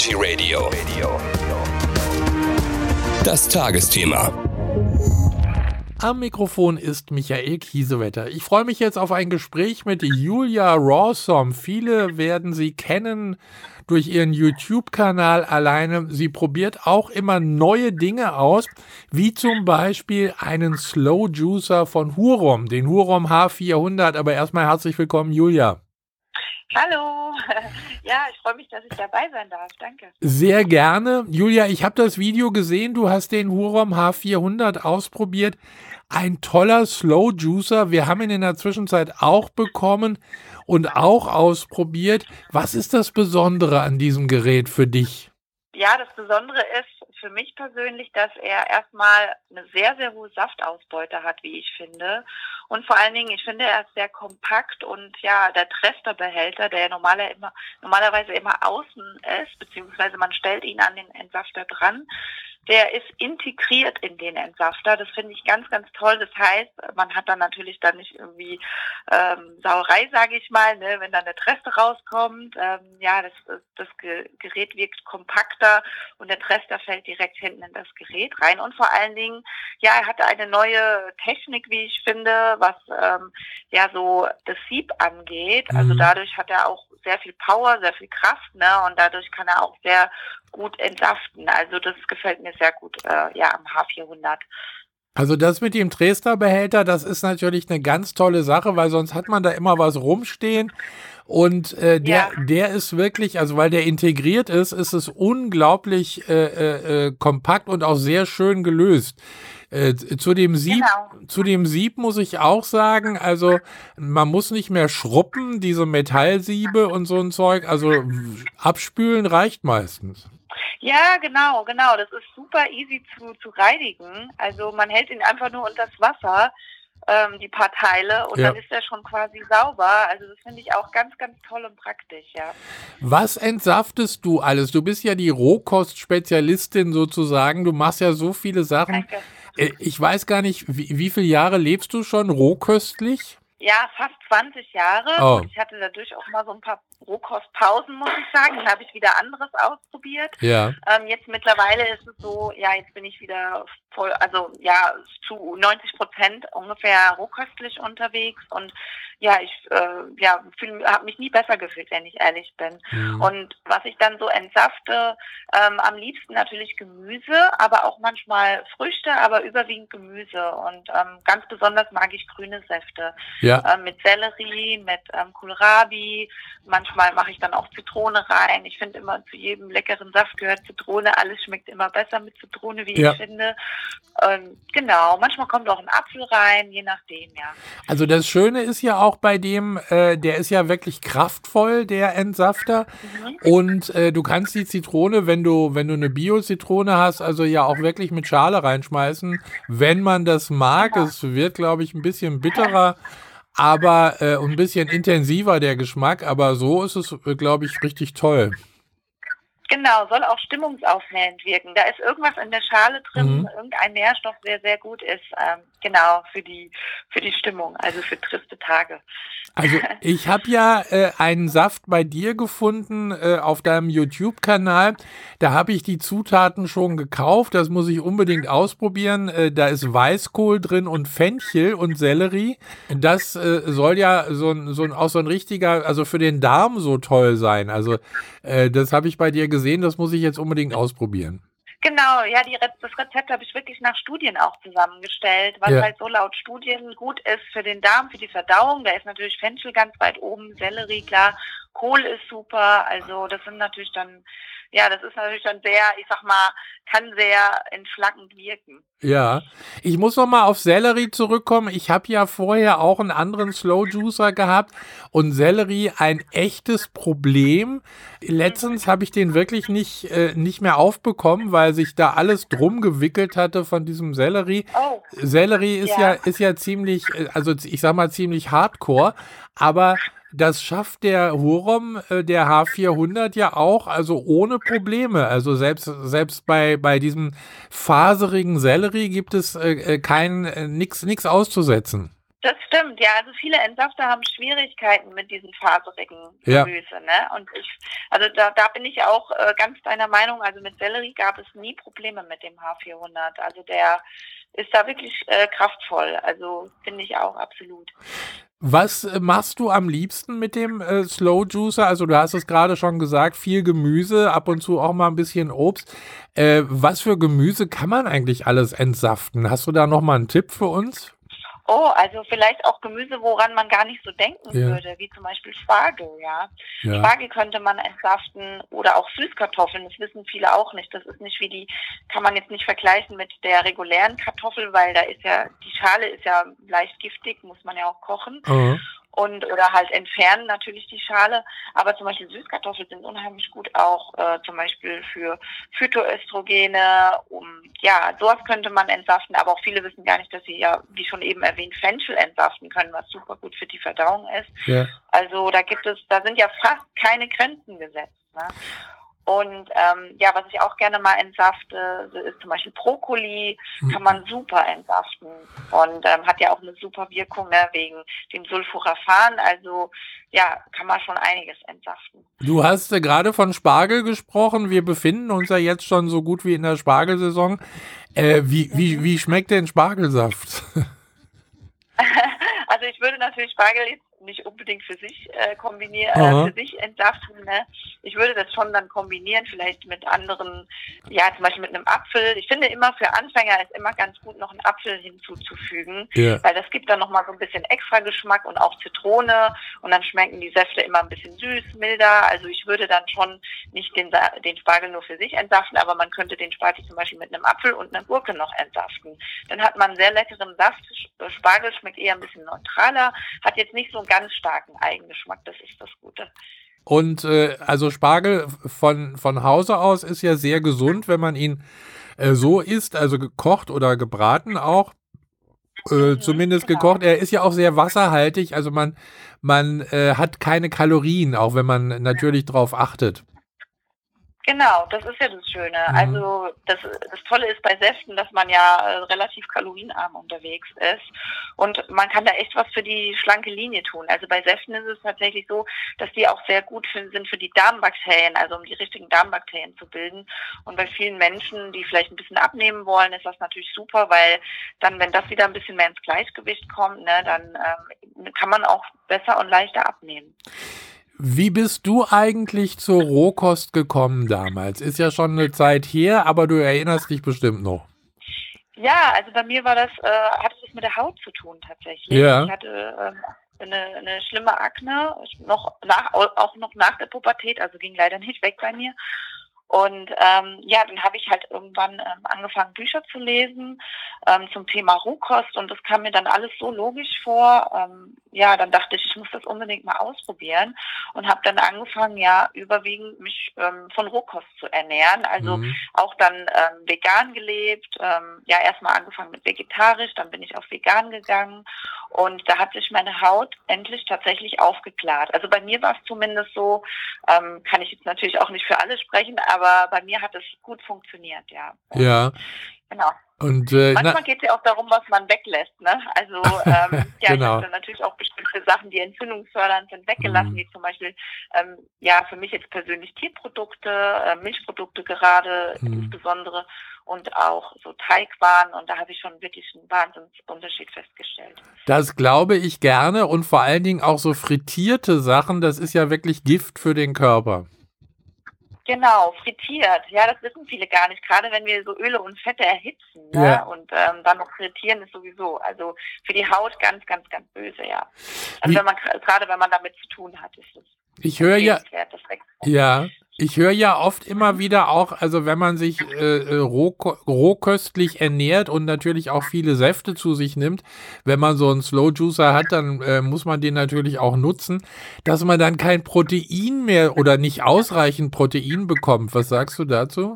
Energy Radio. Das Tagesthema. Am Mikrofon ist Michael Kiesewetter. Ich freue mich jetzt auf ein Gespräch mit Julia Rawsome. Viele werden sie kennen durch ihren YouTube-Kanal alleine. Sie probiert auch immer neue Dinge aus, wie zum Beispiel einen Slow Juicer von Hurom, den Hurom H400. Aber erstmal herzlich willkommen, Julia. Hallo, ja, ich freue mich, dass ich dabei sein darf, danke. Sehr gerne. Julia, ich habe das Video gesehen, du hast den Hurom H400 ausprobiert. Ein toller Slow Juicer, wir haben ihn in der Zwischenzeit auch bekommen und auch ausprobiert. Was ist das Besondere an diesem Gerät für dich? Ja, das Besondere ist für mich persönlich, dass er erstmal eine sehr, sehr hohe Saftausbeute hat, wie ich finde. Und vor allen Dingen, ich finde, er ist sehr kompakt und ja, der Tresterbehälter, der normalerweise immer außen ist, beziehungsweise man stellt ihn an den Entsafter dran, der ist integriert in den Entsafter. Das finde ich ganz, ganz toll. Das heißt, man hat dann natürlich dann nicht irgendwie Sauerei, sage ich mal, ne, wenn dann der Trester rauskommt. Das Gerät wirkt kompakter und der Trester fällt direkt hinten in das Gerät rein. Und vor allen Dingen, ja, er hatte eine neue Technik, wie ich finde, was so das Sieb angeht. Also dadurch hat er auch sehr viel Power, sehr viel Kraft, ne, und dadurch kann er auch sehr gut entsaften. Also das gefällt mir sehr gut am H400. Also das mit dem Tresterbehälter, das ist natürlich eine ganz tolle Sache, weil sonst hat man da immer was rumstehen und der ist wirklich, also weil der integriert ist, ist es unglaublich kompakt und auch sehr schön gelöst. Zu dem Sieb muss ich auch sagen, also man muss nicht mehr schruppen, diese Metallsiebe und so ein Zeug, also abspülen reicht meistens. Ja, genau. Das ist super easy zu reinigen. Also man hält ihn einfach nur unter das Wasser, die paar Teile, und dann ist er schon quasi sauber. Also das finde ich auch ganz, ganz toll und praktisch, ja. Was entsaftest du alles? Du bist ja die Rohkost-Spezialistin sozusagen. Du machst ja so viele Sachen. Danke. Ich weiß gar nicht, wie viele Jahre lebst du schon rohköstlich? Ja, fast 20 Jahre. Oh. Und ich hatte dadurch auch mal so ein paar Rohkostpausen, muss ich sagen. Dann habe ich wieder anderes ausprobiert. Ja. Jetzt mittlerweile ist es so, ja, jetzt bin ich wieder voll, also ja, zu 90% ungefähr rohköstlich unterwegs. Und ja, ich habe mich nie besser gefühlt, wenn ich ehrlich bin. Und was ich dann so entsafte, am liebsten natürlich Gemüse, aber auch manchmal Früchte, aber überwiegend Gemüse. Und ganz besonders mag ich grüne Säfte. Ja. Mit Sellerie, mit Kohlrabi. Manchmal mache ich dann auch Zitrone rein. Ich finde immer, zu jedem leckeren Saft gehört Zitrone. Alles schmeckt immer besser mit Zitrone, wie ich finde. Genau, manchmal kommt auch ein Apfel rein, je nachdem, ja. Also das Schöne ist ja auch bei dem, der ist ja wirklich kraftvoll, der Entsafter. Und du kannst die Zitrone, wenn du eine Bio-Zitrone hast, also ja auch wirklich mit Schale reinschmeißen, wenn man das mag. Genau. Es wird, glaube ich, ein bisschen bitterer, aber ein bisschen intensiver der Geschmack. Aber so ist es, glaube ich, richtig toll. Genau, soll auch stimmungsaufhellend wirken. Da ist irgendwas in der Schale drin, irgendein Nährstoff, der sehr gut ist, für die Stimmung, also für triste Tage. Also ich habe ja einen Saft bei dir gefunden auf deinem YouTube-Kanal. Da habe ich die Zutaten schon gekauft. Das muss ich unbedingt ausprobieren. Da ist Weißkohl drin und Fenchel und Sellerie. Das soll ja so ein richtiger, also für den Darm so toll sein. Also das habe ich bei dir gesehen. Das muss ich jetzt unbedingt ausprobieren. Genau, ja, das Rezept habe ich wirklich nach Studien auch zusammengestellt, was halt so laut Studien gut ist für den Darm, für die Verdauung. Da ist natürlich Fenchel ganz weit oben, Sellerie, klar, Kohl ist super, also das ist natürlich dann sehr, ich sag mal, kann sehr entschlackend wirken. Ja, ich muss noch mal auf Sellerie zurückkommen. Ich habe ja vorher auch einen anderen Slow Juicer gehabt und Sellerie ein echtes Problem. Letztens habe ich den wirklich nicht mehr aufbekommen, weil sich da alles drum gewickelt hatte von diesem Sellerie. Oh. Sellerie ist ja ziemlich, also ich sag mal ziemlich hardcore, aber das schafft der Hurom, der H400 ja auch, also ohne Probleme. Also selbst bei diesem faserigen Sellerie gibt es nix auszusetzen. Das stimmt, ja. Also viele Entsafter haben Schwierigkeiten mit diesem faserigen Ja. Gemüse, ne? Und also da bin ich auch ganz deiner Meinung. Also mit Sellerie gab es nie Probleme mit dem H400. Also der ist da wirklich kraftvoll. Also finde ich auch absolut. Was machst du am liebsten mit dem Slow Juicer? Also du hast es gerade schon gesagt, viel Gemüse, ab und zu auch mal ein bisschen Obst. Was für Gemüse kann man eigentlich alles entsaften? Hast du da noch mal einen Tipp für uns? Oh, also vielleicht auch Gemüse, woran man gar nicht so denken Ja. würde, wie zum Beispiel Spargel, ja. Ja. Spargel könnte man entsaften oder auch Süßkartoffeln, das wissen viele auch nicht. Das ist nicht kann man jetzt nicht vergleichen mit der regulären Kartoffel, weil da ist ja, die Schale ist ja leicht giftig, muss man ja auch kochen. Mhm. Oder halt entfernen natürlich die Schale. Aber zum Beispiel Süßkartoffeln sind unheimlich gut auch zum Beispiel für Phytoöstrogene. Sowas könnte man entsaften. Aber auch viele wissen gar nicht, dass sie ja, wie schon eben erwähnt, Fenchel entsaften können, was super gut für die Verdauung ist. Ja. Also da sind ja fast keine Grenzen gesetzt. Ne? Und was ich auch gerne mal entsafte, ist zum Beispiel Brokkoli, kann man super entsaften und hat ja auch eine super Wirkung, ne, wegen dem Sulforaphan. Also ja, kann man schon einiges entsaften. Du hast gerade von Spargel gesprochen. Wir befinden uns ja jetzt schon so gut wie in der Spargelsaison. Wie schmeckt denn Spargelsaft? Also ich würde natürlich Spargel jetzt nicht unbedingt für sich für sich entsaften. Ne? Ich würde das schon dann kombinieren, vielleicht mit anderen, ja, zum Beispiel mit einem Apfel. Ich finde immer für Anfänger ist immer ganz gut, noch einen Apfel hinzuzufügen, weil das gibt dann nochmal so ein bisschen extra Geschmack und auch Zitrone und dann schmecken die Säfte immer ein bisschen süß, milder. Also ich würde dann schon nicht den Spargel nur für sich entsaften, aber man könnte den Spargel zum Beispiel mit einem Apfel und einer Gurke noch entsaften. Dann hat man einen sehr leckeren Saft. Spargel schmeckt eher ein bisschen neutraler, hat jetzt nicht so einen ganz starken Eigengeschmack, das ist das Gute. Und also Spargel von Hause aus ist ja sehr gesund, wenn man ihn so isst, also gekocht oder gebraten auch. Zumindest genau. gekocht. Er ist ja auch sehr wasserhaltig, also man hat keine Kalorien, auch wenn man natürlich drauf achtet. Genau, das ist ja das Schöne. Also das Tolle ist bei Säften, dass man ja relativ kalorienarm unterwegs ist und man kann da echt was für die schlanke Linie tun. Also bei Säften ist es tatsächlich so, dass die auch sehr gut sind für die Darmbakterien, also um die richtigen Darmbakterien zu bilden. Und bei vielen Menschen, die vielleicht ein bisschen abnehmen wollen, ist das natürlich super, weil dann, wenn das wieder ein bisschen mehr ins Gleichgewicht kommt, ne, dann kann man auch besser und leichter abnehmen. Wie bist du eigentlich zur Rohkost gekommen damals? Ist ja schon eine Zeit her, aber du erinnerst dich bestimmt noch. Ja, also bei mir hatte das mit der Haut zu tun tatsächlich. Ja. Ich hatte eine schlimme Akne, auch noch nach der Pubertät, also ging leider nicht weg bei mir. Und dann habe ich halt irgendwann angefangen, Bücher zu lesen zum Thema Rohkost und das kam mir dann alles so logisch vor. Dann dachte ich muss das unbedingt mal ausprobieren und habe dann angefangen, ja, überwiegend mich von Rohkost zu ernähren. Also auch dann vegan gelebt. Erstmal angefangen mit vegetarisch, dann bin ich auf vegan gegangen und da hat sich meine Haut endlich tatsächlich aufgeklärt. Also bei mir war es zumindest so, kann ich jetzt natürlich auch nicht für alle sprechen, aber bei mir hat es gut funktioniert, ja. Ja. Genau. Und manchmal geht es ja auch darum, was man weglässt, ne? Also genau. Ich habe dann natürlich auch bestimmte Sachen, die entzündungsfördernd sind, weggelassen, wie zum Beispiel für mich jetzt persönlich Tierprodukte, Milchprodukte gerade insbesondere und auch so Teigwaren und da habe ich schon wirklich einen Wahnsinnsunterschied festgestellt. Das glaube ich gerne und vor allen Dingen auch so frittierte Sachen, das ist ja wirklich Gift für den Körper. Genau, frittiert. Ja, das wissen viele gar nicht. Gerade wenn wir so Öle und Fette erhitzen, ne? Ja. Und dann noch frittieren ist sowieso. Also für die Haut ganz, ganz, ganz böse, ja. Also wenn man damit zu tun hat, ist es. Ich höre ja oft immer wieder auch, also wenn man sich rohköstlich ernährt und natürlich auch viele Säfte zu sich nimmt, wenn man so einen Slow Juicer hat, dann muss man den natürlich auch nutzen, dass man dann kein Protein mehr oder nicht ausreichend Protein bekommt. Was sagst du dazu?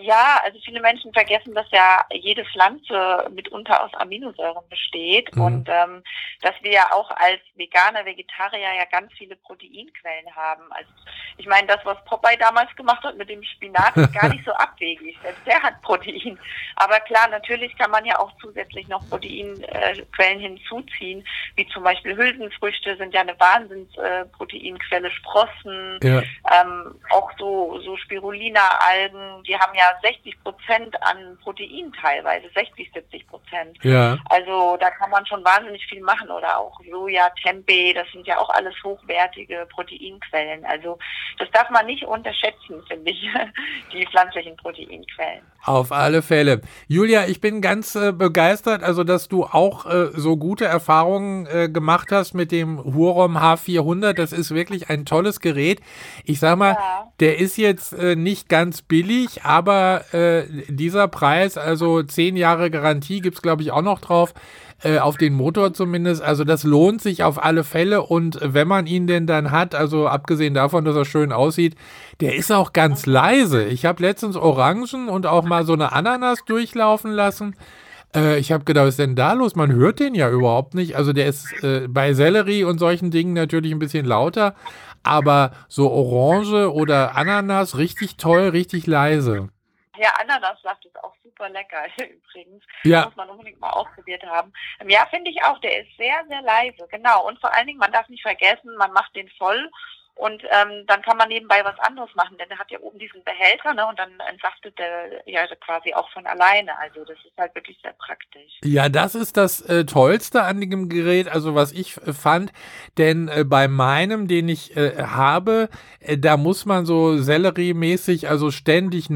Ja, also viele Menschen vergessen, dass ja jede Pflanze mitunter aus Aminosäuren besteht und dass wir ja auch als Veganer, Vegetarier ja ganz viele Proteinquellen haben. Also ich meine, das, was Popeye damals gemacht hat mit dem Spinat, ist gar nicht so abwegig. Selbst der hat Protein. Aber klar, natürlich kann man ja auch zusätzlich noch Proteinquellen hinzuziehen, wie zum Beispiel Hülsenfrüchte sind ja eine Wahnsinns-Proteinquelle, Sprossen, auch so Spirulina-Algen, die haben ja 60% an Protein teilweise, 60-70%. Ja. Also da kann man schon wahnsinnig viel machen oder auch Soja, Tempeh, das sind ja auch alles hochwertige Proteinquellen. Also das darf man nicht unterschätzen, finde ich, die pflanzlichen Proteinquellen. Auf alle Fälle. Julia, ich bin ganz begeistert, also dass du auch so gute Erfahrungen gemacht hast mit dem Hurom H400. Das ist wirklich ein tolles Gerät. Ich sag mal, der ist jetzt nicht ganz billig, aber dieser Preis, also 10 Jahre Garantie gibt's glaube ich auch noch drauf, auf den Motor zumindest. Also das lohnt sich auf alle Fälle und wenn man ihn denn dann hat, also abgesehen davon, dass er schön aussieht, der ist auch ganz leise. Ich habe letztens Orangen und auch mal so eine Ananas durchlaufen lassen. Ich habe gedacht, was ist denn da los? Man hört den ja überhaupt nicht. Also der ist bei Sellerie und solchen Dingen natürlich ein bisschen lauter, aber so Orange oder Ananas richtig toll, richtig leise. Ja, Ananassaft ist auch super lecker übrigens. Ja. Muss man unbedingt mal ausprobiert haben. Ja, finde ich auch. Der ist sehr, sehr leise. Genau. Und vor allen Dingen, man darf nicht vergessen, man macht den voll und dann kann man nebenbei was anderes machen, denn der hat ja oben diesen Behälter, ne, und dann entsaftet der ja quasi auch von alleine. Also das ist halt wirklich sehr praktisch. Ja, das ist das Tollste an dem Gerät, also was ich fand, denn bei meinem, den ich habe, da muss man so Sellerie-mäßig also ständig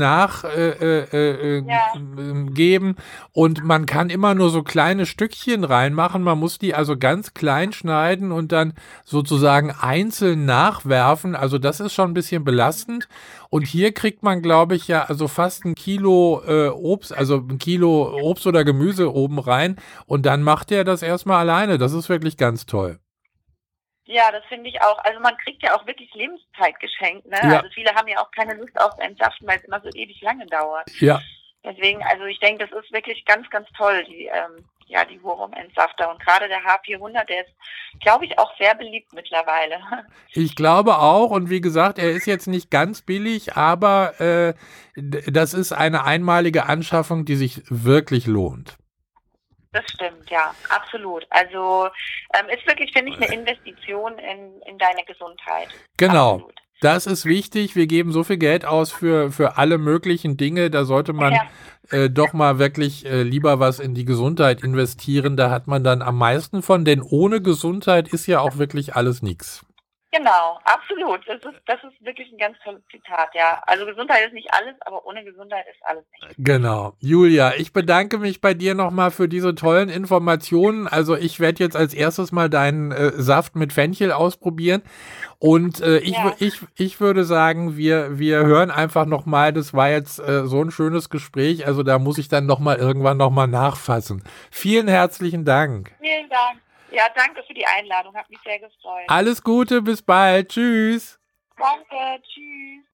geben und man kann immer nur so kleine Stückchen reinmachen, man muss die also ganz klein schneiden und dann sozusagen einzeln nachwerfen, also das ist schon ein bisschen belastend und hier kriegt man, glaube ich, ja also fast ein Kilo Obst, also ein Kilo Obst oder Gemüse oben rein und dann macht er das erstmal alleine, das ist wirklich ganz toll. Ja, das finde ich auch. Also man kriegt ja auch wirklich Lebenszeit geschenkt, ne? Ja. Also viele haben ja auch keine Lust auf Entsaften, weil es immer so ewig lange dauert. Ja. Deswegen, also ich denke, das ist wirklich ganz, ganz toll, die Hurum-Entsafter. Und gerade der H400, der ist, glaube ich, auch sehr beliebt mittlerweile. Ich glaube auch und wie gesagt, er ist jetzt nicht ganz billig, aber das ist eine einmalige Anschaffung, die sich wirklich lohnt. Das stimmt, ja, absolut. Also ist wirklich, finde ich, eine Investition in deine Gesundheit. Genau. Absolut. Das ist wichtig. Wir geben so viel Geld aus für alle möglichen Dinge. Da sollte man doch mal wirklich lieber was in die Gesundheit investieren. Da hat man dann am meisten von, denn ohne Gesundheit ist ja auch wirklich alles nichts. Genau, absolut. Das ist wirklich ein ganz tolles Zitat, ja. Also Gesundheit ist nicht alles, aber ohne Gesundheit ist alles nicht. Genau. Julia, ich bedanke mich bei dir nochmal für diese tollen Informationen. Also ich werde jetzt als erstes mal deinen Saft mit Fenchel ausprobieren. Und ich würde sagen, wir hören einfach nochmal, das war jetzt so ein schönes Gespräch, also da muss ich dann irgendwann nochmal nachfassen. Vielen herzlichen Dank. Vielen Dank. Ja, danke für die Einladung, hat mich sehr gefreut. Alles Gute, bis bald. Tschüss. Danke, tschüss.